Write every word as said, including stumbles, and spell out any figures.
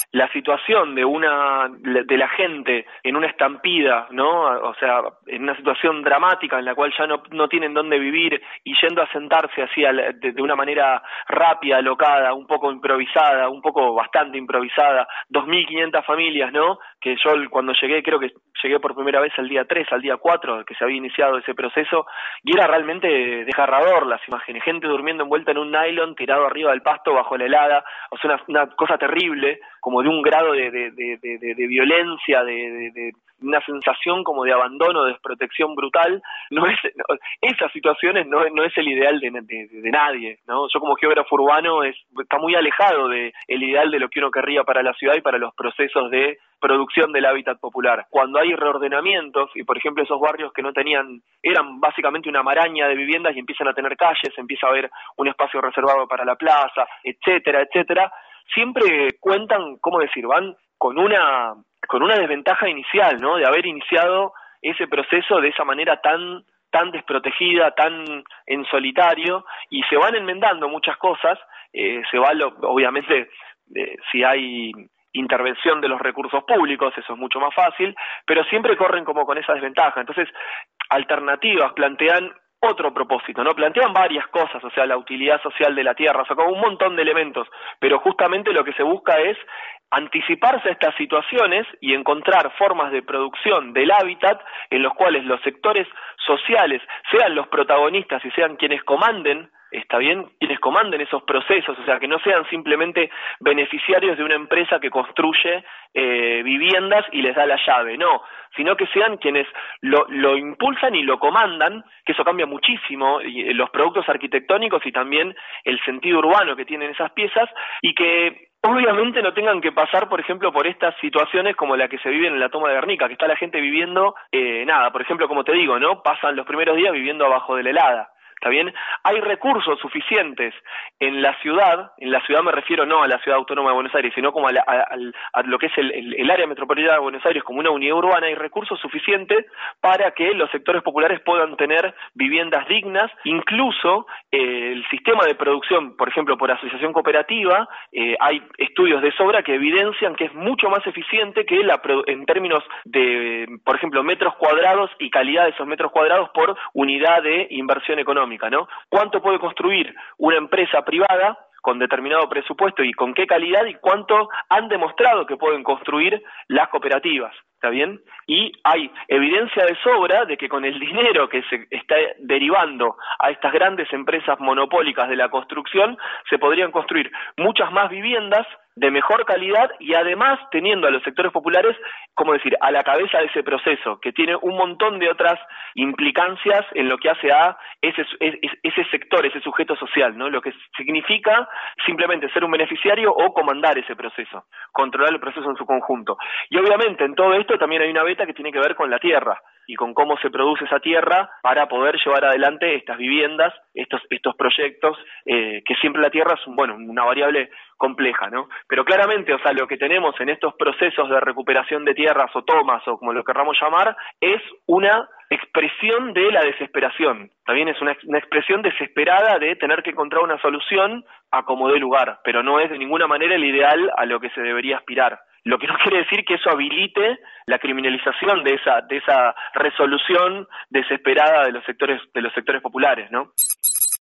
la situación de una de la gente en una estampida, ¿no? O sea, en una situación dramática en la cual ya no, no tienen dónde vivir y yendo a sentarse así de, de una manera rápida, alocada, un poco improvisada, un poco bastante improvisada, dos mil quinientas familias, ¿no? Que yo cuando llegué, creo que llegué por primera vez al día tres, al día cuatro, que se había iniciado ese proceso, y era realmente desgarrador las imágenes, gente durmiendo envuelta en un nylon, tirado arriba del pasto bajo la helada, o sea, una, una cosa terrible, como de un grado de, de, de, de, de, de violencia, de, de, de una sensación como de abandono, de desprotección brutal. No es, no, esas situaciones no, no es el ideal de, de, de nadie, ¿no? Yo como geógrafo urbano es, está muy alejado de el ideal de lo que uno querría para la ciudad y para los procesos de producción del hábitat popular. Cuando hay reordenamientos, y por ejemplo esos barrios que no tenían, eran básicamente una maraña de viviendas y empiezan a tener calles, empieza a haber un espacio reservado para la plaza, etcétera, etcétera, siempre cuentan, ¿cómo decir?, van con una con una desventaja inicial, ¿no?, de haber iniciado ese proceso de esa manera tan tan desprotegida, tan en solitario, y se van enmendando muchas cosas, eh, se va, lo, obviamente, eh, si hay intervención de los recursos públicos, eso es mucho más fácil, pero siempre corren como con esa desventaja. Entonces, alternativas plantean otro propósito, ¿no? Plantean varias cosas, o sea, la utilidad social de la tierra, o sea, como un montón de elementos, pero justamente lo que se busca es anticiparse a estas situaciones y encontrar formas de producción del hábitat en los cuales los sectores sociales sean los protagonistas y sean quienes comanden, está bien, quienes comanden esos procesos, o sea, que no sean simplemente beneficiarios de una empresa que construye eh, viviendas y les da la llave, no, sino que sean quienes lo, lo impulsan y lo comandan, que eso cambia muchísimo, y, los productos arquitectónicos y también el sentido urbano que tienen esas piezas, y que obviamente no tengan que pasar, por ejemplo, por estas situaciones como la que se vive en la toma de Guernica, que está la gente viviendo, eh, nada, por ejemplo, como te digo, ¿no? Pasan los primeros días viviendo abajo de la helada. ¿Está bien? Hay recursos suficientes en la ciudad, en la ciudad me refiero no a la ciudad autónoma de Buenos Aires, sino como a, la, a, a, a lo que es el, el, el área metropolitana de Buenos Aires como una unidad urbana, hay recursos suficientes para que los sectores populares puedan tener viviendas dignas, incluso eh, el sistema de producción, por ejemplo, por asociación cooperativa, eh, hay estudios de sobra que evidencian que es mucho más eficiente que la en términos de, por ejemplo, metros cuadrados y calidad de esos metros cuadrados por unidad de inversión económica, ¿no? ¿Cuánto puede construir una empresa privada con determinado presupuesto y con qué calidad y cuánto han demostrado que pueden construir las cooperativas? ¿Está bien? Y hay evidencia de sobra de que con el dinero que se está derivando a estas grandes empresas monopólicas de la construcción se podrían construir muchas más viviendas de mejor calidad y además teniendo a los sectores populares, como decir, a la cabeza de ese proceso, que tiene un montón de otras implicancias en lo que hace a ese, ese sector, ese sujeto social, ¿no? Lo que significa simplemente ser un beneficiario o comandar ese proceso, controlar el proceso en su conjunto. Y obviamente en todo esto también hay una beta que tiene que ver con la tierra y con cómo se produce esa tierra para poder llevar adelante estas viviendas, estos estos proyectos, eh, que siempre la tierra es, un, bueno, una variable compleja, ¿no? Pero claramente, o sea, lo que tenemos en estos procesos de recuperación de tierras o tomas o como lo querramos llamar, es una expresión de la desesperación. También es una, una expresión desesperada de tener que encontrar una solución a como dé lugar, pero no es de ninguna manera el ideal a lo que se debería aspirar. Lo que no quiere decir que eso habilite la criminalización de esa de esa resolución desesperada de los sectores de los sectores populares, ¿no?